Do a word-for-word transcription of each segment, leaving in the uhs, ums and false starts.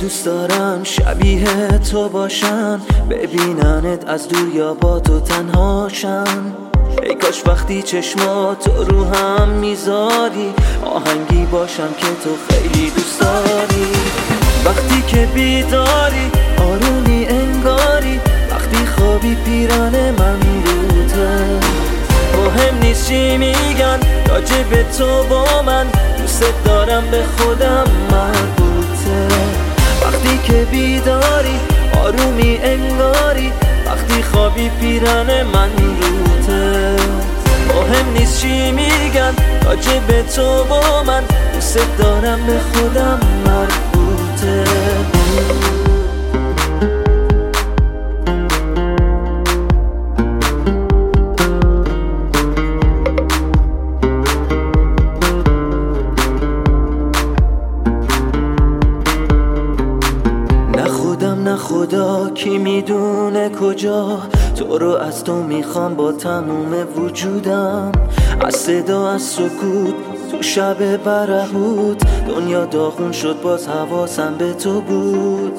دوست دارم شبیه تو باشن، ببیننت از دور یا با تو تنهاشن. ای کاش وقتی چشماتو رو هم میذاری آهنگی باشم که تو خیلی دوست داری. وقتی که بیداری آرومی انگاری، وقتی خوابی پیران من روته. مهم نیست چی میگن راجب تو با من، دوست دارم به خودم مربوطه. وقتی که بیداری آرومی انگاری، وقتی خوابی پیران من روته. مهم نیست چی میگن راجب تو با من، دوست دارم به خودم مربوطه. نه خدا کی میدونه کجا، تو رو از تو میخوام با تموم وجودم. از صدا از سکوت تو شب برهوت، دنیا داغون شد باز حواسم به تو بود.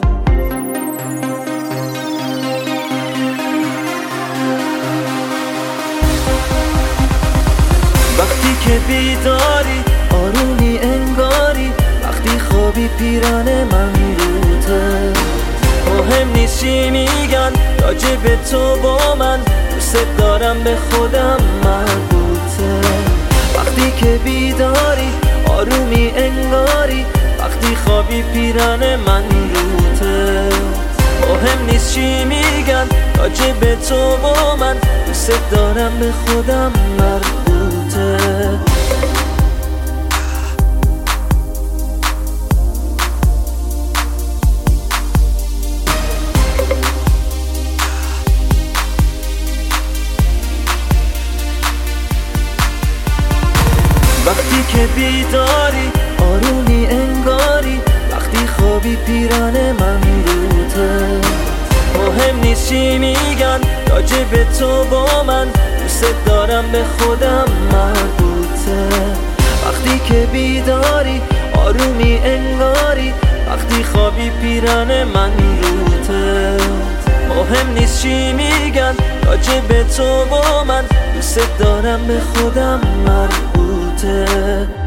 وقتی که بیداری آرومی انگاری، وقتی خوابی پیران من روته. مهم نیست چی میگن راجب تو با من، دوست دارم به خودم مربوطه. وقتی که بیداری آرومی انگاری، وقتی خوابی پیران من روته. مهم نیست چی میگن راجب تو با من، دوست دارم به خودم مربوطه. وقتی که بیداری آرومی انگاری، وقتی خوابی پیران من روته. مهم نیست چی میگن راجب تو با من، دوست دارم به خودم مربوطه. وقتی که بیداری آرومی انگاری، وقتی خوابی پیران من روته. مهم نیست چی میگن راجب تو با من، دوست دارم به خودم مربوطه.